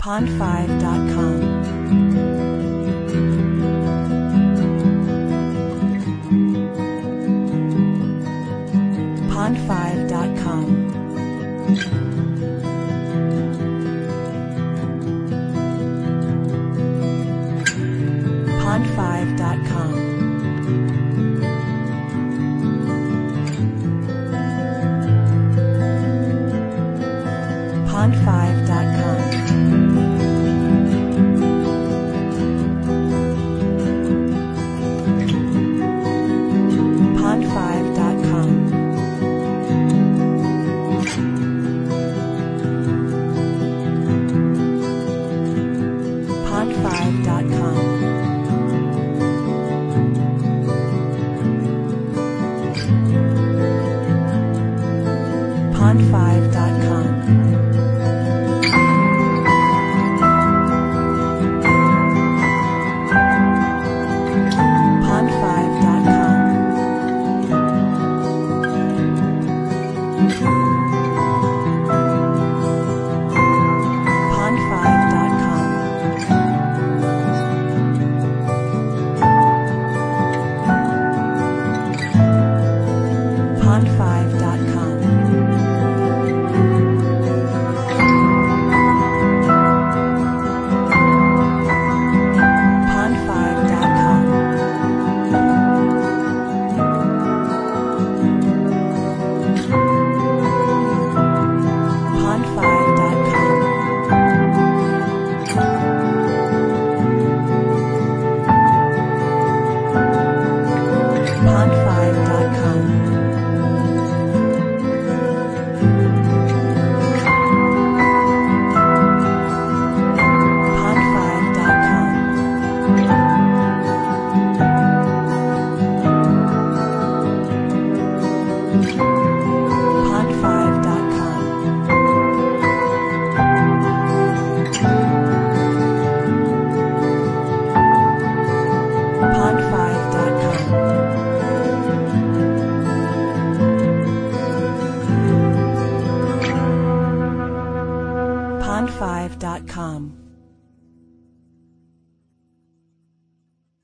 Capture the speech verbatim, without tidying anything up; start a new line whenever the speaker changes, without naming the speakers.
pond five dot com. pond five dot com. pond five dot com. pond five dot com. pond five dot com. pond five dot com. pond five dot com. pond five dot com. pond five dot com. pond five dot com. pond five dot com. pond five dot com. pond five dot com. pond five dot com. pond five dot com. pond five dot com. pond five dot com.